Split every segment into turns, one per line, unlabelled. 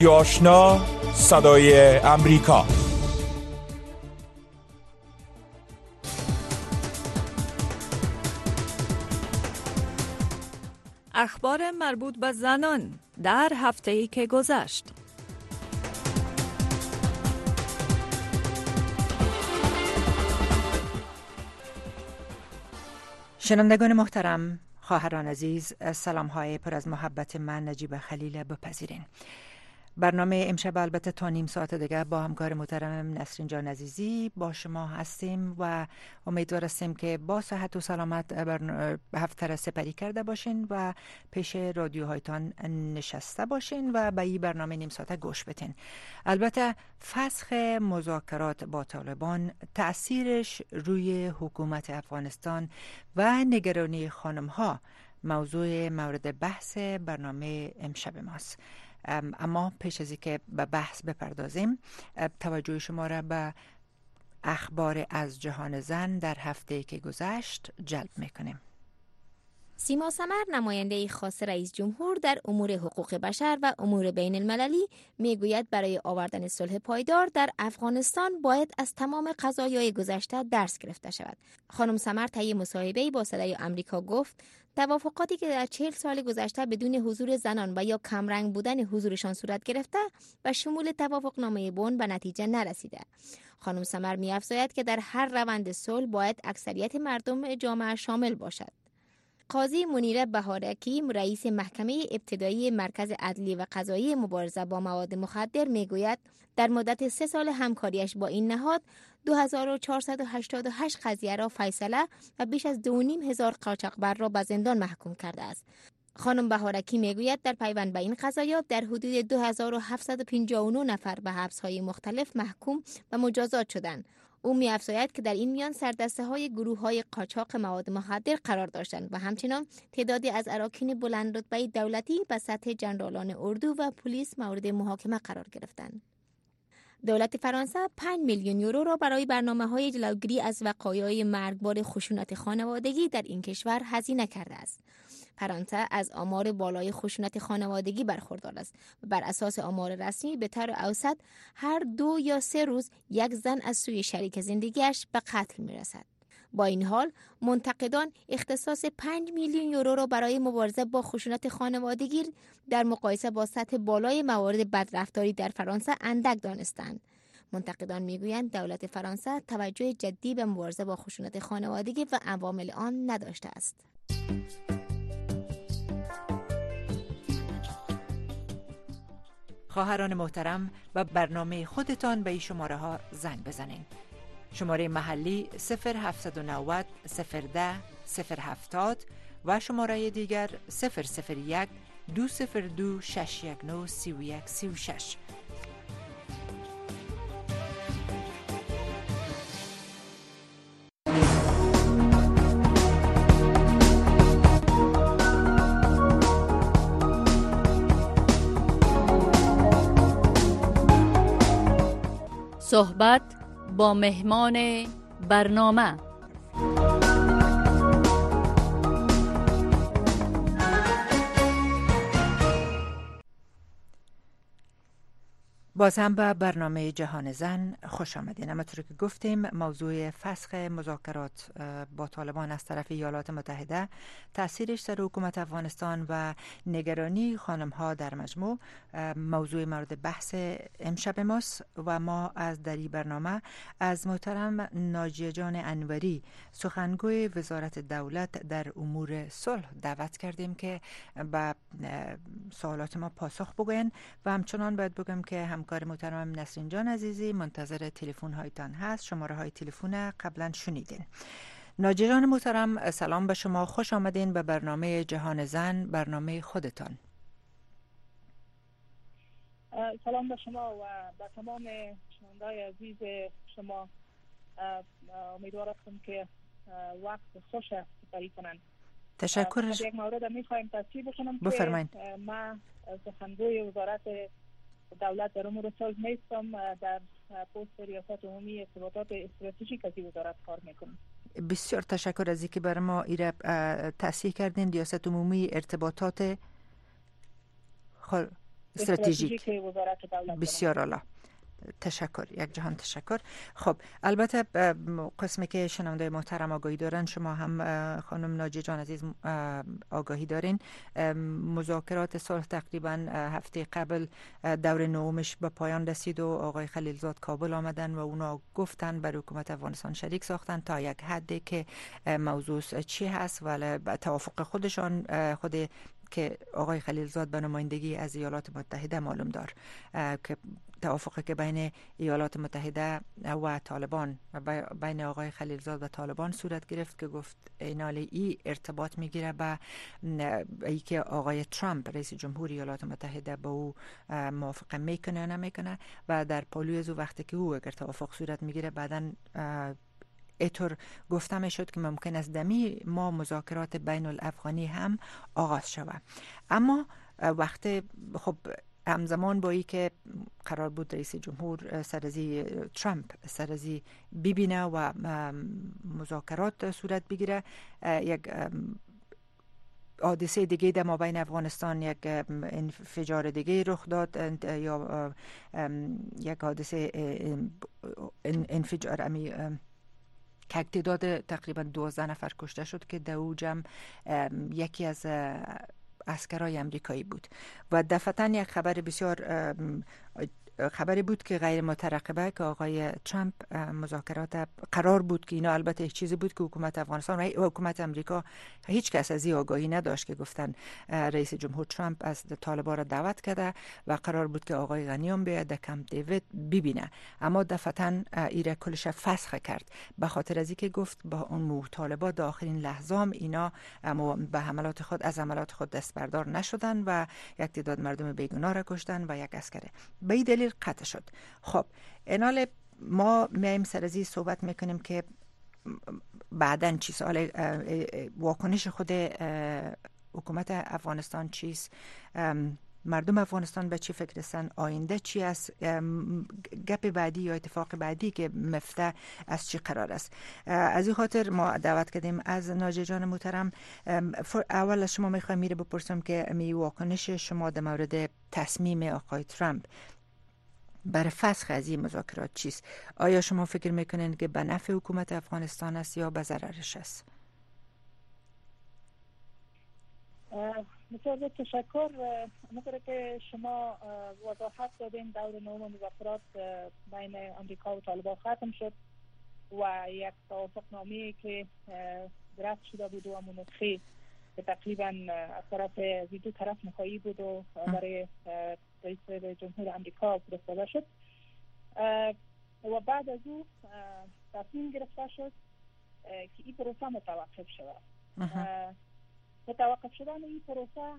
آشنا صدای امریکا.
اخبار مربوط به زنان در هفته‌ای که گذشت.
شنوندگان محترم، خواهران عزیز، سلام‌های پر از محبت من نجیب خلیل بپذیرین. برنامه امشب البته تا نیم ساعت دیگه با همکار محترم نسرین جان عزیزی با شما هستیم و امیدوار هستیم که با صحت و سلامت هفته را سپری کرده باشین و پیش رادیوهایتان نشسته باشین و به این برنامه نیم ساعت گوش بدین. البته فسخ مذاکرات با طالبان تأثیرش روی حکومت افغانستان و نگرانی خانم‌ها موضوع مورد بحث برنامه امشب ماست. اما پیش از اینکه به بحث بپردازیم، توجه شما را به اخبار از جهان زن در هفته که گذشت جلب میکنیم.
سیما سمر، نماینده خاص رئیس جمهور در امور حقوق بشر و امور بین المللی، میگوید برای آوردن صلح پایدار در افغانستان باید از تمام قضایای گذشته درس گرفته شود. خانم سمر طی مصاحبه‌ای با صدای آمریکا گفت توافقاتی که در 40 سال گذشته بدون حضور زنان و یا کمرنگ بودن حضورشان صورت گرفته و شمول توافقنامه بن به نتیجه نرسیده. خانم سمر می‌افزاید که در هر روند صلح باید اکثریت مردم جامعه شامل باشد. قاضی منیره بهارکی، رئیس محکمه ابتدایی مرکز عدلی و قضایی مبارزه با مواد مخدر، میگوید در مدت 3 سال همکاریش با این نهاد 2488 قضیه را فیصله و بیش از 2500 قاچاقبر را به زندان محکوم کرده است. خانم بهارکی میگوید در پیوند به این قضایا در حدود 2759 نفر به حبس‌های مختلف محکوم و مجازات شدند. او می‌افزاید که در این میان سردسته‌های گروه‌های قاچاق مواد مخدر قرار داشتند و همچنین تعدادی از اراکین بلند رتبه دولتی به سطح ژنرالان اردو و پلیس مورد محاکمه قرار گرفتند. دولت فرانسه 5 میلیون یورو را برای برنامه‌های جلوگیری از وقایع مرگبار خشونت خانوادگی در این کشور هزینه کرده است. فرانسه از آمار بالای خشونت خانوادگی برخوردار است و بر اساس آمار رسمی به طور اوسط هر 2 یا 3 روز یک زن از سوی شریک زندگیش به قتل می‌رسد. با این حال منتقدان اختصاص 5 میلیون یورو را برای مبارزه با خشونت خانوادگی در مقایسه با سطح بالای موارد بدرفتاری در فرانسه اندک دانستند. منتقدان میگویند دولت فرانسه توجه جدی به مبارزه با خشونت خانوادگی و عوامل آن نداشته است.
خواهران محترم، و برنامه خودتان به این شماره ها زنگ بزنین. شماره محلی 0790 010 070 و شماره دیگر 001 202 619 3136.
صحبت با مهمان برنامه.
باز هم به برنامه جهان زن خوش آمدین. همونطور که گفتیم موضوع فسخ مذاکرات با طالبان از طرف ایالات متحده، تأثیرش در حکومت افغانستان و نگرانی خانم‌ها در مجموع موضوع مورد بحث امشب ماست و ما از در این برنامه از محترم ناجیه جان انوری، سخنگوی وزارت دولت در امور صلح، دعوت کردیم که به سوالات ما پاسخ بگوین و همچنان باید بگم که همکار محترم نسرین جان عزیزی منتظر تلفن هایتان هست. شماره های تلفن قبلا شنیدین. ناجیه جان محترم، سلام به شما، خوش آمدین به برنامه جهان زن، برنامه خودتان.
سلام به شما و به تمام شنونده‌های عزیز شما. امیدوار هستم که وقت خوش سپری کنند.
تشکر.
یک مورد میخوایم تصحیح بکنم
بفرمایید.
که ما سخنگوی وزارت دولت در امور صلح نیستم، در پست ریاست عمومی ارتباطات استراتژیک از وزارت کار میکنم.
بسیار تشکر از اینکه برای ما ایره تصحیح کردین. ریاست عمومی ارتباطات استراتژیک
وزارت دولت.
بسیار عالی. تشکر، یک جهان تشکر. خب البته قسمی که شنونده محترم آگاهی دارن، شما هم خانم ناجیه جان عزیز آگاهی دارین، مذاکرات صلح تقریبا هفته قبل دور نومش به پایان رسید و آقای خلیلزاد کابل آمدن و اونا گفتن بر حکومت افغانستان شریک ساختن تا یک حدی که موضوع چی هست، ولی توافق خودشان خود که آقای خلیلزاد به نمایندگی از ایالات متحده معلوم دار که توافقی که بین ایالات متحده و طالبان و بین آقای خلیلزاد و طالبان صورت گرفت که گفت ای ارتباط میگیره به ای که آقای ترامپ رئیس جمهوری ایالات متحده با او موافقه میکنه یا نمیکنه و در پالوی از وقتی که او اگر توافق صورت میگیره بعدن اینطور گفته می شد که ممکن است دمی ما مذاکرات بین الافغانی هم آغاز شود. اما وقتی خب همزمان با ای که قرار بود رئیس جمهور سرزی ترامپ سرزی ببینه و مذاکرات صورت بگیره، یک حادثه دیگه در مابین افغانستان، یک انفجار دیگه رخ داد یا یک حادثه انفجار که تعداد تقریبا 12 نفر کشته شد که در او جمع یکی از عسکرای امریکایی بود و دفعتاً یک خبر بسیار خبری بود که غیر مترقبه که آقای ترامپ مذاکرات قرار بود که اینا البته یک چیزی بود که حکومت افغانستان و حکومت امریکا هیچ کس از این آگاهی نداشت که گفتن رئیس جمهور ترامپ از طالبان را دعوت کرده و قرار بود که آقای غنیان بیاد در کمپ دیوید ببینه، اما دفعتاً ایره کلش فسخ کرد به خاطر از اینکه گفت با اون طالبان در آخرین لحظام اینا به حملات خود از حملات خود دست بردار نشدن و یک تعداد مردم بیگناه را کشتن و یک عسکر به این دلیل قطع شد. خب اینال ما میایم سر از این صحبت میکنیم که بعدن چی سوال واکنش خود حکومت افغانستان چیست، مردم افغانستان به چی فکر هستن، آینده چی است، گپ بعدی یا اتفاق بعدی که مفته از چی قرار است. از این خاطر ما دعوت کردیم از ناجیه جان محترم، اول از شما میخوایم میره بپرسم که می واکنش شما در مورد تصمیم آقای ترامپ برای فسخ از این مذاکرات چیست؟ آیا شما فکر میکنین که به نفع حکومت افغانستان است یا به ضررش است؟
بسیار تشکر. مثل که شما وضاحت دادین دور نوم مذاکرات بین امریکا و طالبان ختم شد و یک توافقنامه‌ای که درست شده بود و منطقی که تقریبا از طرف دو طرف نهایی بود و برای رئیس جمهور امریکا فرستاده شد و بعد از او تصمیم گرفته شد که این پروسه متوقف شود. متوقف شدن این پروسه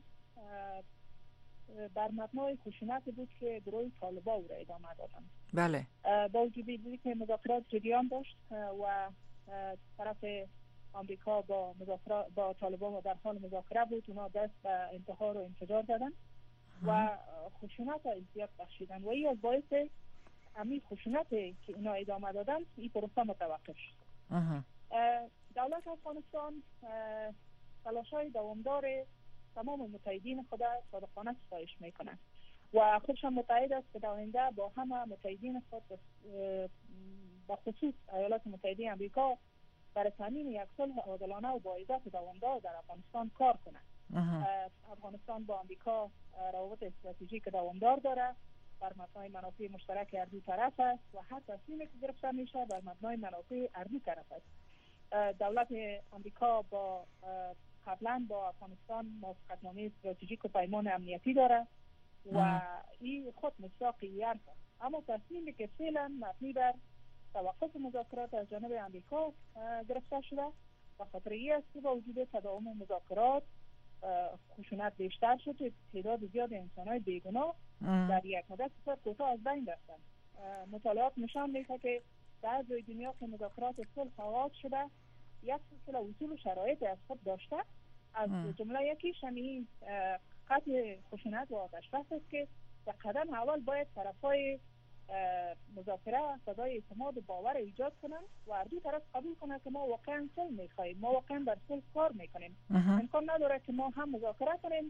بر مبنای خشونت بود که گروه طالبان او را ادامه دادند.
بله.
با وجود اینکه مذاکرات جریان داشت و طرف آمریکا با طالبان در حال مذاکره بود، اونا دست به انتحار و انفجار دادن و خشونت زیاد بخشیدن و این از باعث همین خشونتی که اینا ادامه دادن این پروسه متوقف شد. دولت افغانستان تلاش‌های دوامدار تمام متحدین خود صادقانه ستایش میکنند و خودشان متحد است که در آینده با همه متحدین خود به خصوص ایالات متحده آمریکا برای تامین یک صلح عادلانه و با عزت دوامدار در افغانستان کار کنند. افغانستان با آمریکا روابط استراتژیک دوامدار دارد، بر مبنای منافع مشترک هر دو طرف است و هر تصمیمی که گرفته میشه بر مبنای منافع هر دو طرف است. دولت آمریکا با قبلا با افغانستان موافقتنامه استراتژیک و پیمان امنیتی داره و این خود مصداق یرد است، اما تصمیمی که فعلا مبنی بر توقف مذاکرات از جانب امریکا گرفته شده و خاطر این است که با وجود تداوم مذاکرات خشونت بیشتر شد، تعداد زیاد انسان‌های بیگناه در یک مدت کوتاه از بین رفتند. مطالعات نشان میده که در جای دنیا که مذاکرات صلح آغاز شده یک سلسله اصول و شرایط از خود داشته، از جمله یکیش همین قطع خشونت و آتش‌بس است که در قدم اول باید طرفای مذاکره صدای اعتماد و باور ایجاد کنند و هر دو طرف قبول کنند که ما واقعا صلح می‌خواهیم، ما واقعا بر صلح کار می‌کنیم. امکان نداره که ما هم مذاکره کنیم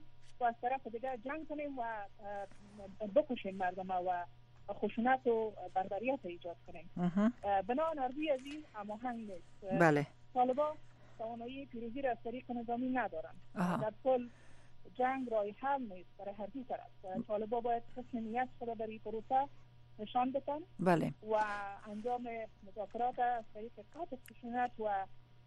و از طرف دیگر جنگ کنیم و بکشیم مردم و خشونت و بربریت ایجاد کنیم. بنابراین آرزوی از این هماهنگ نیست.
بله.
طالبان توانایی پیروزی را از طریق نظامی ندارند. در کل جنگ راه حل نیست برای هر دو طرف. طالبان باید حسن نیت خود در این پروسه نشان بدن.
بله.
و انجام مذاکرات از طریق قطع خشونت و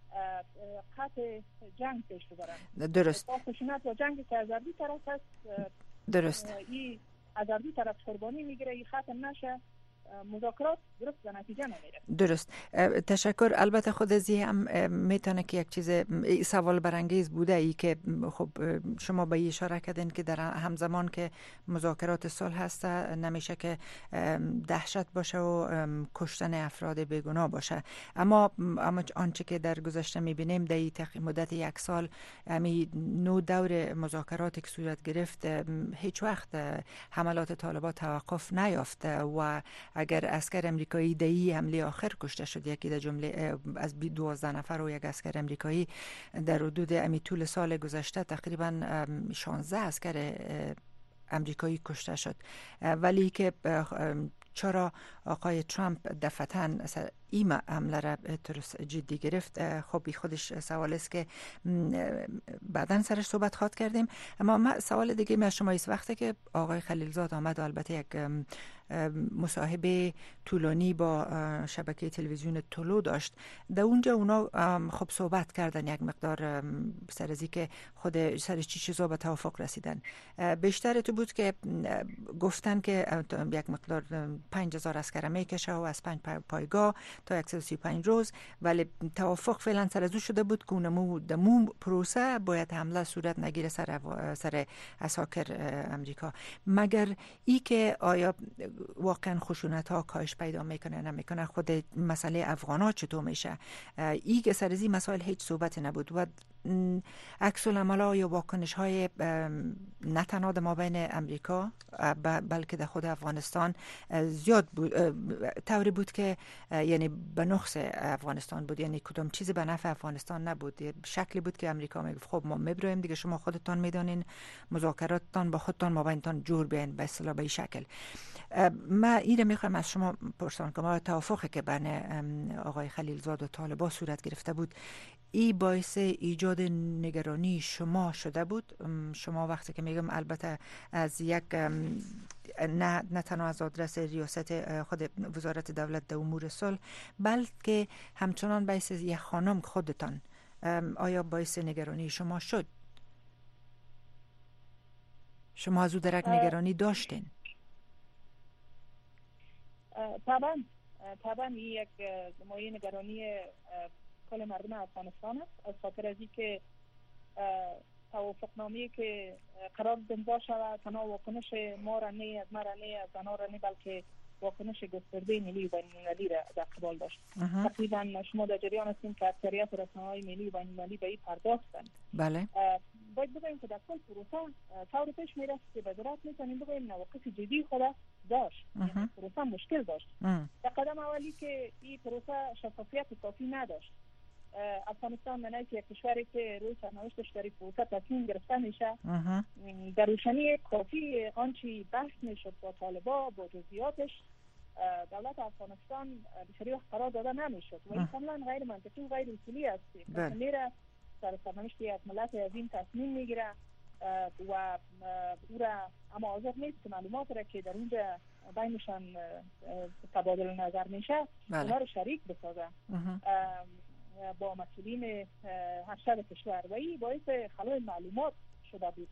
قطع جنگ پیش ببرند.
درست.
خشونت و جنگ که از هر دو طرف است.
درست.
این از هر دو طرف قربانی میگیره، این ختم نشه، مذاکرات درست به نتیجه نمیره.
درست. تشکر. البته خود ازی هم میتونه که یک چیز سوال برانگیز بوده ای که خب شما به اشاره کردین که در همزمان که مذاکرات صلح هست نمیشه که دهشت باشه و کشتن افراد بیگناه باشه. اما آنچه که در گذشته میبینیم در مدت یک سال امی نو دور مذاکراتی که صورت گرفت هیچ وقت حملات طالبان توقف نیافته و اگر اسکر امریکایی دایی حمله آخر کشته شد، یکی در جمله از 12 نفر و یک اسکر امریکایی در حدود امی طول سال گذشته تقریبا 16 اسکر امریکایی کشته شد. ولی که چرا آقای ترامپ دفعتاً این حمله را درست جدی گرفت؟ خب خودش سوال است که بعداً سرش صحبت خواهد کردیم. اما سوال دیگه من شما است، وقتی که آقای خلیلزاد آمد و البته یک مصاحبه طولانی با شبکه تلویزیون طلوع داشت، در اونجا اونا خب صحبت کردن یک مقدار سر از که خود سر چی چیزا به توافق رسیدن. بیشتر تو بود که گفتن که یک مقدار 5000 اسکر میکشه و از 5 پایگاه تا 135 روز، ولی توافق فعلا سر ازو شده بود که اونمو پروسه باید حمله صورت نگیره سر اساکر امریکا. مگر ای که آیا واقعا خشونت ها کاهش پیدا میکنه نمیکنه؟ خود مسئله افغانا چطور میشه؟ ای که سر ازی مسائل هیچ صحبت نبود و عکس العمل یا واکنش های نه تنها در مابین امریکا بلکه در خود افغانستان زیاد بود، طوری بود که یعنی به نقص افغانستان بود، یعنی کدام چیزی به نفع افغانستان نبود. شکلی بود که امریکا میگفت خب ما میبرویم دیگه، شما خودتان میدانین مذاکراتتان با خودتان مابینتان جور بیاین به اصطلاح به این شکل. من این رو میخوام از شما پرسان کنم، توافقی که بین آقای خلیلزاد و طالبان صورت گرفته بود این باعث ایجاد نگرانی شما شده بود؟ شما وقتی که میگم البته از یک نه تنها از آدرس ریاست خود وزارت دولت در امور صلح بلکه همچنان باعث یک خانم خودتان، آیا باعث نگرانی شما شد؟ شما از او درک نگرانی داشتین؟
طبعا این یک مایه نگرانی کل مردم افغانستان است، از خاطر از اینکه توافقنامه‌ای که قرار امضا شود تنها واکنش ما را نه، از ما را نه، از آنها را نه، بلکه واکنش گسترده ملی و بین‌المللی را در قبال داشت. تقریبا شما در جریان هستیم که اکثریت رسانه‌های ملی و بین‌المللی به این پرداختند.
بله.
باید بگوییم که در کل پروسه طور پیش میرفت که به ذات میتونیم بگوییم نواقص جدی خود داشت. یعنی پروسه مشکل داشت. در قدم اولی که این پروسه شفافیت کافی نداشت. افغانستان منای که کشوری که روی سرنوشتش در پروسه تصمیم گرفته میشه، در روشنی کافی آنچه بحث میشد با طالبان با جزئیاتش دولت افغانستان بسیاری وقت قرار داده نمیشد و این کاملا غیر منطقی و غیر اصولی است. میره سرنوشت یک ملت از این تصمیم میگیره و او را اما حاضر نیست که معلومات را که در اونجا بینشان تبادل نظر میشه اونا رو شریک بسازه با مسئولین ارشد کشور و این باعث خلای معلومات شده بود.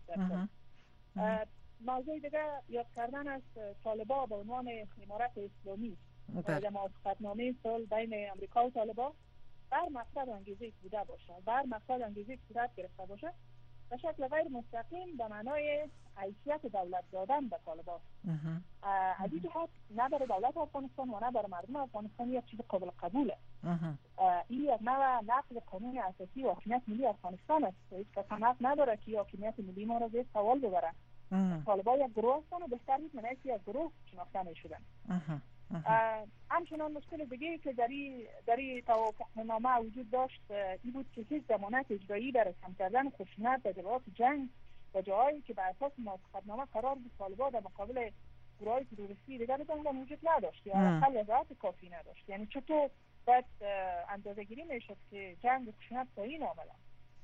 موضوع دیگه یاد کردن از طالبان به عنوان امارت اسلامی در موافقتنامه صلح بین امریکا و طالبان بر مقصد انگیزه بوده باشه، بر مقصد انگیزه صورت گرفته باشه به شکل غیر مستقیم به معنای حیثیت دولت دادن به طالبان. از این جهت نه برای دولت افغانستان و نه برای مردم افغانستان یک چیز قابل قبوله. این یک نوع نقض قانون اساسی و حاکمیت ملی افغانستان است. هیچ کس هم حق نداره که حاکمیت ملی ما را زیر سوال ببره. طالبان یک گروه هستن و بهتر نیست من یک گروه شناخته میشدن. همچنان مشکل دیگه که در این توافقنامه وجود داشت این بود که هیچ ضمانت اجرایی برای کم کردن خشونت در جبهات جنگ و جاهایی که بر اساس موافقتنامه قرار بود طالبان در مقابل گروه‌های تروریستی دیگر جنگ وجود نداشت یا حداقل وضاحت کافی نداشت. یعنی چطور باید اندازه‌گیری میشد که جنگ خشونت تا این عاملا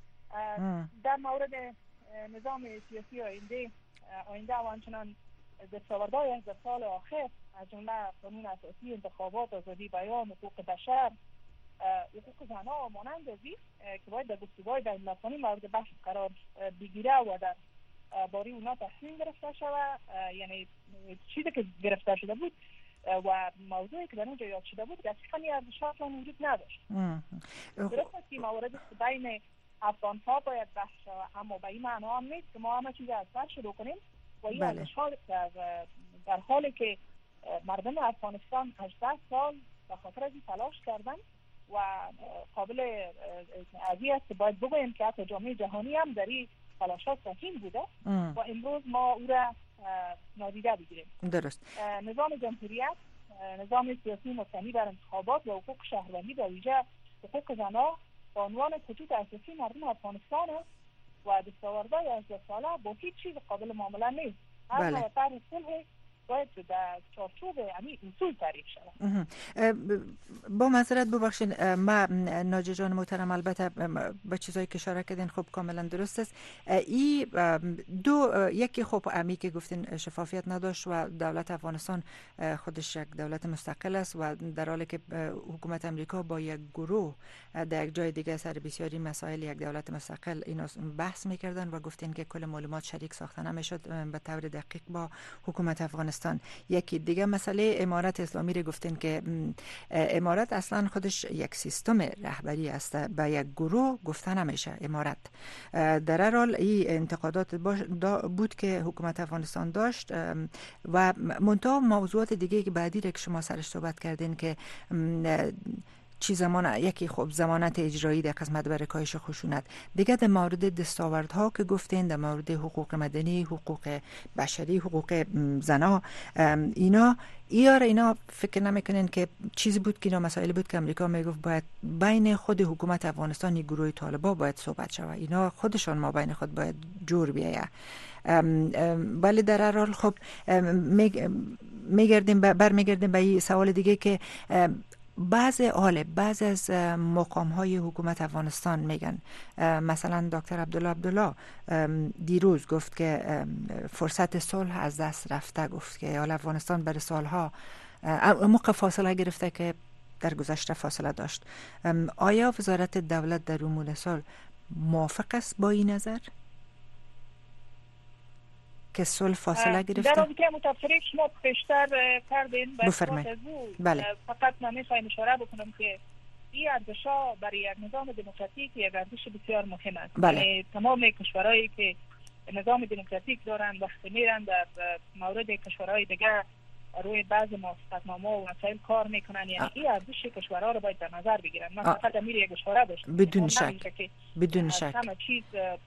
در مورد نظام سیاسی آینده و همچنان دستاوردهای از سال آخر از جمله قانون اساسی، انتخابات، آزادی بیان، حقوق بشر، حقوق زنان و مانند ازی که باید در گفتگوهای بین‌المللی مورد بحث قرار بگیره و در باری اونا تصمیم گرفته شود. یعنی چیزی که گرفته شده بود و موضوعی که در اونجا یاد شده بود دقیقاً ارزشات وجود نداشت. درست است که موارد بین افغان‌ها باید بحث شود، اما به این معنا هم نیست که ما همه چیز از سر شروع کنیم و این ارزشات در حالی که مردم افغانستان 18 سال به خاطر از این تلاش کردن و قابل عزیز است که باید بگوییم که حتی جامعه جهانی هم در این تلاشات سهیم بوده و امروز ما او را نادیده بگیریم.
درست.
نظام جمهوریت، نظام سیاسی مبتنی بر انتخابات و حقوق شهروندی و ویژه حقوق زنان به عنوان خطوط اساسی مردم افغانستان است و دستاوردهای 18 ساله با هیچ چیز قابل معامله نیست. هر نوع طرح صلح باید در چارچوب همین اصول تعریف شود.
با معذرت ببخشید، ما ناجی جان محترم البته به چیزایی که اشاره کردین خب کاملا درست است. این یکی خب امی که گفتین شفافیت نداشت و دولت افغانستان خودش یک دولت مستقل است و در حالی که حکومت امریکا با یک گروه در یک جای دیگه سر بسیاری مسائل یک دولت مستقل اینا بحث میکردن و گفتین که کل معلومات شریک ساخته نمیشد به طور دقیق با حکومت افغانستان. یکی دیگه مسئله امارت اسلامی رو گفتین که امارت اصلا خودش یک سیستم رهبری است، به یک گروه گفته نمیشه امارت. در هر حال این انتقادات بود که حکومت افغانستان داشت و منتها موضوعات دیگه که بعدی که شما سرش صحبت کردین که یکی خب ضمانت اجرایی در قسمت برای کاهش خشونت، دیگه در مورد دستاوردها که گفتین در مورد حقوق مدنی، حقوق بشری، حقوق زنا، اینا فکر نمیکنین که چیزی بود که اینا مسائل بود که امریکا میگفت باید بین خود حکومت افغانستان و گروه طالبان باید صحبت شود، اینا خودشان ما بین خود باید جور بیایه. ولی در هر حال خب برمیگردیم به این سوال دیگه که بعض از مقام‌های حکومت افغانستان میگن، مثلا دکتر عبدالله دیروز گفت که فرصت صلح از دست رفته، گفت که حال افغانستان برای سالها موقع فاصله گرفته که در گذشته فاصله داشت. آیا وزارت دولت در امور صلح موافق است با این نظر که صلح فاصله گرفته؟
در رابطه متفریق شما بیشتر کردین
بفرمایید. بله.
فقط من میخوایم اشاره بکنم که این ارزش‌ها برای یک نظام دموکراتیک یک ارزش بسیار مهم است.
بله.
تمام کشورهایی که نظام دموکراتیک دارن وقتی میرن در مورد کشورهای دیگه روی بعض موافقتنامه و مسائل کار میکنن، یعنی این ارزش کشورها رو باید در نظر بگیرن. من فقط امیر یک اشاره داشتم
بدون شک
همه چیز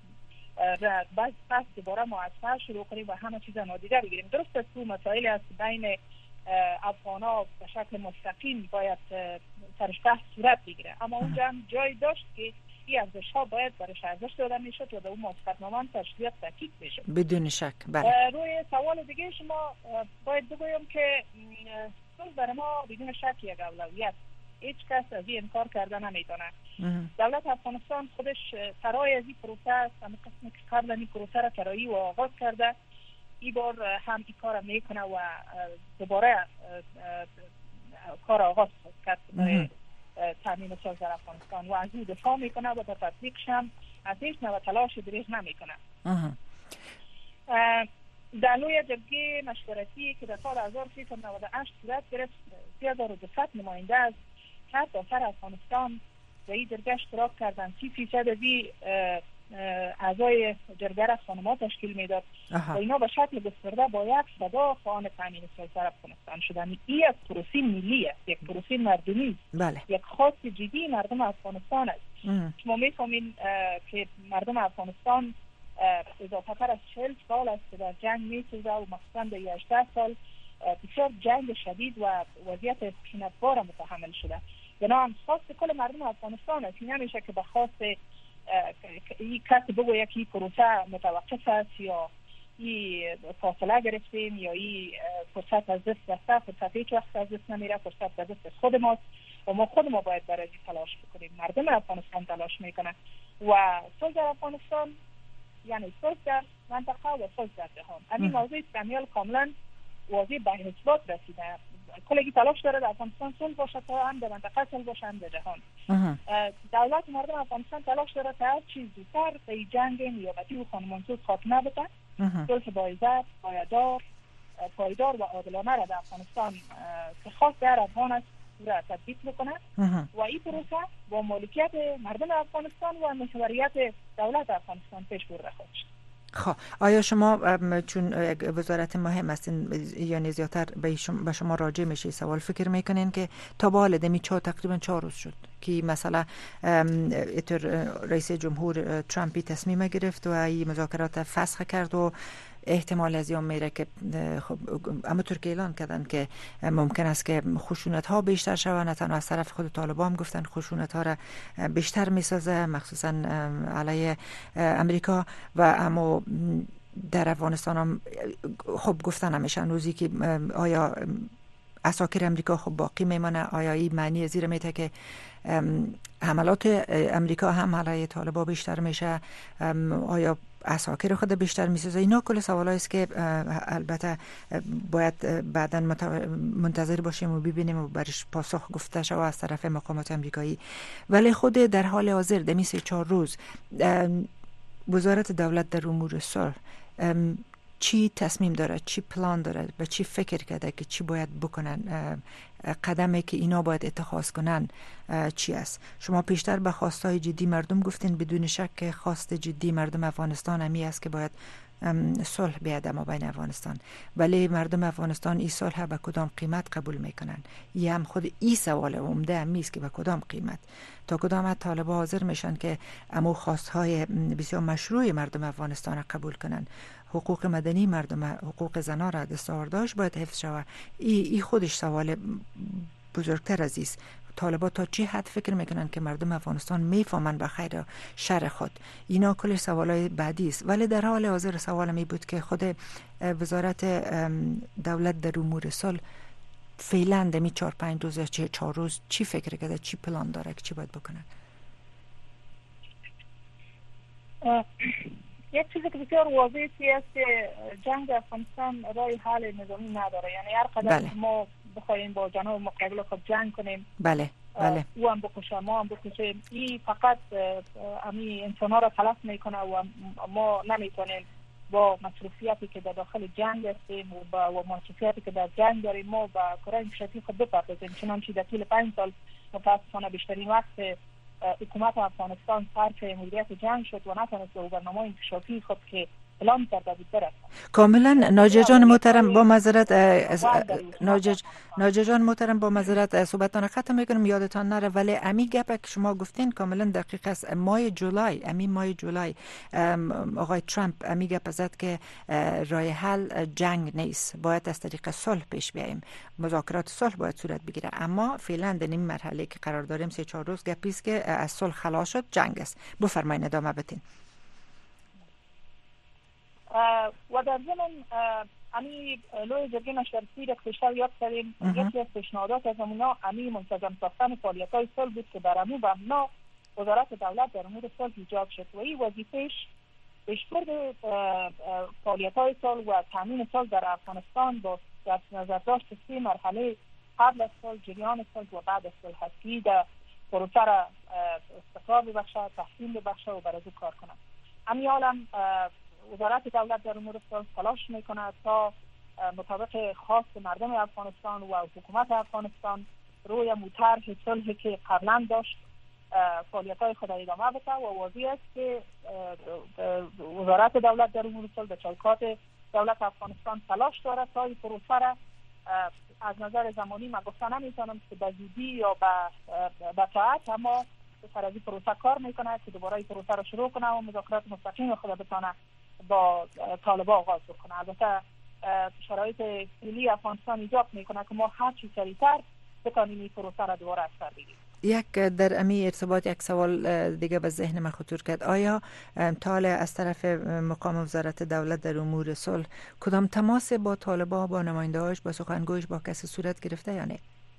بس دوباره ما از سر شروع کنیم و همه چیز نادیده بگیریم. درست است که مسائلی است بین افغان‌ها به شکل مستقیم باید سرش بحث صورت بگیره، اما اونجا هم جای داشت که این ارزش‌ها باید برایش ارزش داده میشد و در اون موافقتنامه تشریح تاکید میشد.
بدون شک. بله.
روی سوال دیگه شما باید بگویم که صلح برای ما بدون شک یک اولویت، هیچ کس از این انکار کرده نمیتونه. دولت افغانستان خودش سرای از این پروسه است، همه قسمی که قبل این پروسه را طراحی و آغاز کرده، این بار هم این کار میکنه و دوباره کار آغاز کرد برای تامین صلح در افغانستان و از این دفاع میکنه و در تطبیقش هم از هیچ نوع تلاش دریغ نمیکنه. در لوی جرگه مشورتی که در سال 1398 صورت گرفت 3200 نماینده از هر سر افغانستان در این جرگه اشتراک کردن. 30% از این اعضای جرگه را خانم‌ها تشکیل میداد و اینا به شکل گسترده با یک صدا خواهان تامین صلح در افغانستان شدن. این یک پروسه ملی است، یک پروسه مردمی،
بله.
یک خواست جدی مردم افغانستان است. شما میفهمین که مردم افغانستان اضافه تر از 40 سال است که در جنگ میسوزه و مخصوصا در 18 سال بسیار جنگ شدید و وضعیت خشونتبار متحمل شده. بنابراین خواست کل مردم افغانستان است. این نمیشه که به خواست این کسی بگوید که این پروسه متوقف است یا این فاصله گرفتیم یا این فرصت از دست رفته، فرصت هیچ وقت از دست نمیره، فرصت از دست خود ماست و ما خود ما باید برای تلاش بکنیم. مردم افغانستان تلاش میکنه و صلح در افغانستان یعنی صلح در منطقه و صلح در جهان. همین موضوع استمیال کاملا واضح به اثبات رسیده. کلگی تلاش داره در افغانستان صلح باشه تا هم در منطقه صلح باشه هم در جهان. دولت مردم افغانستان تلاش داره تا هر چیز زودتر به این جنگ نیابتی و خانمانسوز خاتمه بده. صلح باعزت، پایدار و عادلانه را در افغانستان که خاص در افغان است را تطبیق بکنه و این پروسه با مالکیت مردم افغانستان و محوریت دولت افغانستان پیش برده خواهد شد.
خب آیا شما چون وزارت مهم هستین یعنی زیادتر به شما راجع میشه سوال فکر میکنین که تا به حال دمی تقریبا 4 روز شد که مثلا رئیس جمهور ترامپی تصمیم گرفت و این مذاکرات فسخ کرد و احتمال از یام میره که خب اما ترکیه اعلان کردن که ممکن است که خشونت ها بیشتر شود، نه تنها از طرف خود طالبان گفتن خشونت ها را بیشتر میسازه مخصوصا علیه امریکا و اما در افغانستان هم خب گفتن همیشه روزی که آیا عساکر امریکا خب باقی میمانه، آیا این معنی زیر میته که حملات امریکا هم علیه طالبان بیشتر میشه، آیا عساکر خود بیشتر میسازه؟ اینا کل سوالایی است که البته باید بعداً منتظر باشیم و ببینیم و برش پاسخ گفته شود از طرف مقامات امریکایی. ولی خود در حال حاضر دمی 3-4 روز وزارت دولت در امور صلح چی تصمیم داره، چی پلان داره، به چی فکر کرده که چی باید بکنن، قدمی که اینا باید اتخاذ کنن چی است؟ شما پیشتر به خواستهای جدی مردم گفتین، بدون شک خواست جدی مردم افغانستان همی است که باید صلح بیاد ما بین افغانستان، ولی مردم افغانستان این صلح به کدام قیمت قبول میکنن؟ یه هم خود این سوال عمده همی است که به کدام قیمت، تا کدام طالبان حاضر میشن که امو خواستهای بسیار مشروع مردم افغانستان را قبول کنن. حقوق مدنی مردم، حقوق زنان را دستاورداش باید حفظ شود. این خودش سوال بزرگتر از است. طالبان تا چی حد فکر میکنن که مردم افغانستان میفهمن به خیر شر خود؟ اینا کلش سوالای بعدی است. ولی در حال حاضر سوال می بود که خود وزارت دولت در امور صلح فعلا دمی 4-5 روز 4 روز چی فکر کرده، چی پلان داره که چی باید بکنن؟
یک چیزی که بسیار واضحه است که جنگ افغانستان رای حل نظامی نداره. یعنی هر قدر ما بخوایم با جناح مقابل خود جنگ کنیم،
بله
او هم بکشه ما هم بکشیم، این فقط امی انسان ها را تلف میکنه و ما نمیتونیم با مصروفیتی که در داخل جنگ هستیم و با مصروفیتی که در جنگ داریم ما با کار انکشافی خود بپردازیم. چنانچه در طول 5 سال متاسفانه بیشترین وقت حکومت افغانستان صرف مدیریت جنگ شد و نتونست به برنامه انکشافی خود که اعلام کرده بود برسد.
کاملا. ناجی جان محترم با معذرت ناجی جان محترم با معذرت صحبتتان ختم میکنم یادتان نره، ولی امی گپ که شما گفتین کاملا دقیق است. ماه جولای آقای ترامپ امی گپ زد که راه حل جنگ نیست، باید از طریق صلح پیش بیاییم، مذاکرات صلح باید صورت بگیره. اما فعلا در این مرحله که قرار داریم 3-4 روز گپی است که از صلح خلاص شد، جنگ است. بفرمایید ادامه بدین.
و در ضمن امی لوی جرگه مشورتی را پیشتر یاد کردیم، یکی از پیشنهادات از اونا امی منتظم ساختن فعالیت‌های صلح بود که بر امو مبنا وزارت دولت در امور صلح ایجاد شد و این وظیفه‌اش پیشبرد فعالیت‌های صلح و تامین صلح در افغانستان با در نظر داشت 3 مرحله قبل از صلح، جریان صلح و بعد از صلح هستی در پروسه را استقرار ببخشه، تحسین ببخشه و برای کار کنه. امی عالم وزارت دولت در امور صلح تلاش میکنه تا مطابق خواست مردم افغانستان و حکومت افغانستان روی طرح صلحی که قبلا داشت فعالیت‌های خود ادامه بده و واضح است که وزارت دولت در امور صلح به چوکات دولت افغانستان تلاش داره تا این پروسه را از نظر زمانی من گفتن نمیتونم که به زودی یا به ساعت، اما سر از این پروسه کار میکنه که دوباره این پروسه را شروع کنه و مذاکرات مستقیم خود بتونه با طالبان آغاز بکنه. البته شرایط فعلی افغانستان ایجاد میکنه که ما هر چی سریعتر بتونیم این پروسه را دوباره از سر بگیریم.
در امی ارتباط یک سوال دیگه به ذهن من خطور کرد. آیا تا از طرف مقام وزارت دولت در امور صلح کدام تماس با طالبان، با نماینده‌هاش، با سخنگویش، با کسی صورت گرفته یا نه؟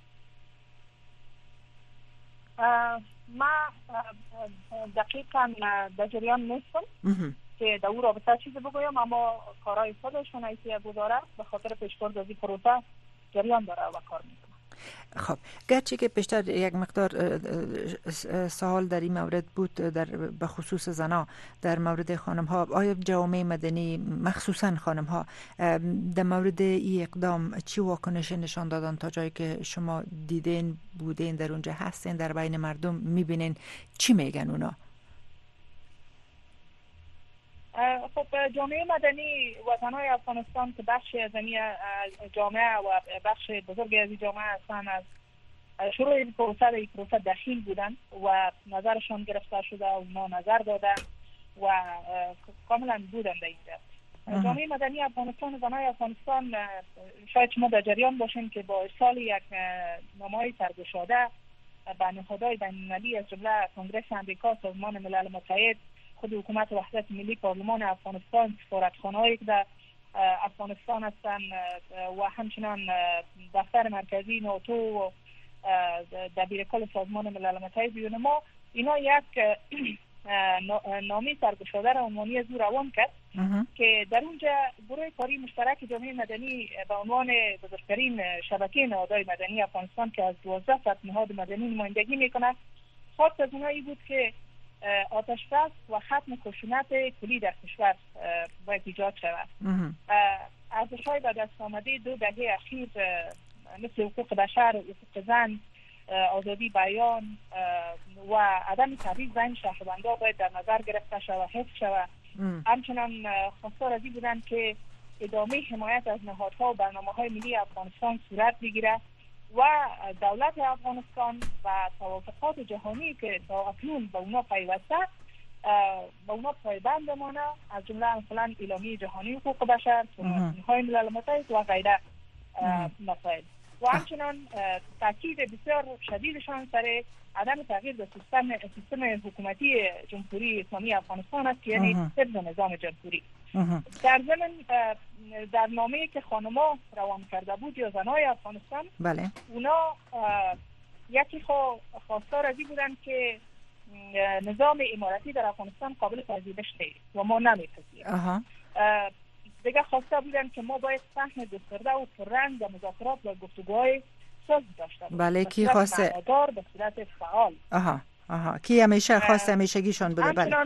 ما دقیقا در جریان نیستم که در او رابطه چیزی بگویم، اما کارهای خودشون حیثیت گذاره به خاطر پیشبرد از این پروسه جریان داره و کار میکنه.
خب گرچه که پیشتر یک مقدار سوال در این مورد بود در به خصوص زنا در مورد خانم ها، آیا جوامع مدنی مخصوصا خانم ها در مورد این اقدام چی واکنش نشان دادن تا جایی که شما دیدین بودین در اونجا هستین در بین مردم میبینین چی میگن اونا؟
خب جامعه مدنی و زنای افغانستان که بخشی از جامعه و بخش بزرگی از جامعه هستند از شروع این پروسه دخیل بودن و نظرشان گرفته شده و اونا نظر دادن و کاملا بودن در اینجا. جامعه مدنی افغانستان، زنای افغانستان، شاید شما در جریان باشین که با ارسال یک نامه‌های سرگشاده به نهادهای بین‌المللی از جمله کنگره امریکا، سازمان ملل متحد، خود حکومت وحدت ملی، پارلمان افغانستان، سفارتخانه‌ای که در افغانستان هستند و همچنان دفتر مرکزی ناتو و دبیرکل سازمان ملل متحد بیرون ما، اینا یک نامه سرگشاده را عنوانی از او روان کرد که در اونجا گروه کاری مشترک جامعه مدنی به عنوان بزرگترین شبکه نهادهای مدنی افغانستان که از 12 نهاد مدنی نمایندگی میکنه، خواست از اونایی بود که آتش‌بس و ختم خشونت کلی در کشور باید ایجاد شود. ارزش‌های به دست آمده 2 دهه اخیر مثل حقوق بشر، حقوق زن، آزادی بیان و عدم تبعیض بین شهروندان باید در نظر گرفته شود، حفظ شود. همچنان خواستار از این بودند که ادامه حمایت از نهادها و برنامه‌های ملی افغانستان صورت بگیرد و دولت افغانستان و توافقات جهانی که تا اکنون به اونا پیوسته به اونا پایبند بمانه، از جمله مثلا اعلامیه جهانی حقوق بشر، سازمان‌های ملل متحد و غیره مسائل. و همچنان تاکید بسیار شدیدشان سر عدم تغییر در سیستم حکومتی جمهوری اسلامی افغانستان است، یعنی حفظ نظام جمهوری. در ضمن در نامه‌ای که خانم‌ها روان کرده بود یا زنای افغانستان،
بله،
اونا یکی خواستار از این بودن که نظام امارتی در افغانستان قابل پذیرش نیست و ما نمی‌پذیریم. دیگه خواسته بودن که ما باید فهم گسترده و پررنگ و مذاکرات و گفتگوهای صلح داشته باشیم.
بله، کی خواسته؟
به صورت فعال.
کی همیشه خواسته همیشگیشون بوده؟ بله.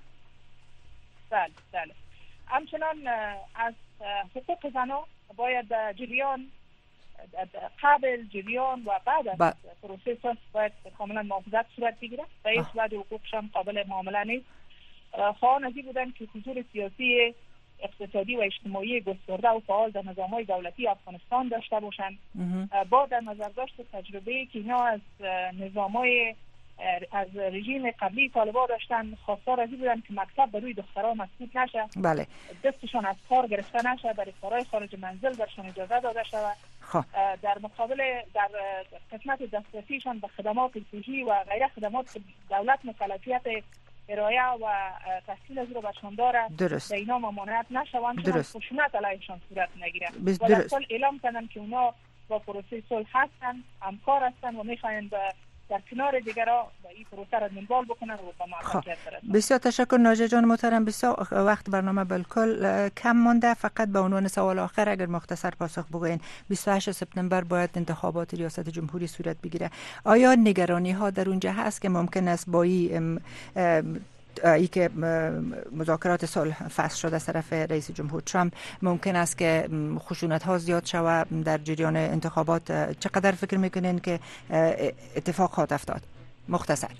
بله. همچنان از حقوق زنان باید جریان قبل، جریان و بعد از پروسه صلح باید کاملا محافظت صورت بگیره. به هیچ وجه حقوقشان قابل معامله نیست. خواهان از این بودن که حضور سیاسی، اقتصادی و اجتماعی گسترده و فعال در نظام‌های دولتی افغانستان داشته باشند. با در نظر داشت تجربه‌ای که اینا از نظام‌های از رژیم قبلی طالبان داشتن، خواستار از این بودن که مکتب به روی دخترها مسدود نشه،
بله،
دستشان از کار گرفته نشه، برای کارهای خارج منزل برشان اجازه داده شود. در مقابل در قسمت دسترسیشان به خدمات صحی و غیره خدمات که دولت مکلفیت ارائه و تحصیل از رو برشان داره، به اینا ممانعت نشوند، چون خشونت علیهشان صورت نگیره. و در کل اعلام کردن که اونا با پروسه صلح هستن، همکار هستن و میخواین در کنار دیگرها به این پروسه را دنبال بکنن و با موفقیت برسن.
بسیار تشکر ناجیه جان محترم. بسیار وقت برنامه بالکل کم مانده، فقط به عنوان سوال آخر اگر مختصر پاسخ بگوین. 28 سپتامبر باید انتخابات ریاست جمهوری صورت بگیره. آیا نگرانی ها در اونجا هست که ممکن است با ای که مذاکرات صلح فصل شده از طرف رئیس جمهور ترامپ ممکن است که خشونت ها زیاد شود در جریان انتخابات؟ چقدر فکر میکنین که اتفاق خواهد افتاد؟ مختصر.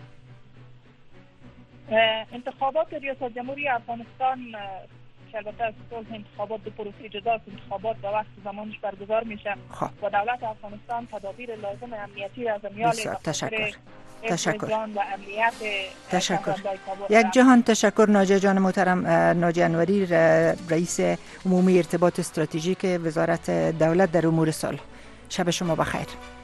انتخابات ریاست جمهوری افغانستان که البته از صلح انتخابات به پروسه جدا، انتخابات به وقت زمانش برگزار میشه و دولت افغانستان تدابیر لازم امنیتی از میال
تشکر.
و امنیت
تشکر. یک جهان تشکر ناجیه جان محترم. ناجیه انوری، رئیس عمومی ارتباط استراتژیک وزارت دولت در امور صلح. شب شما بخیر.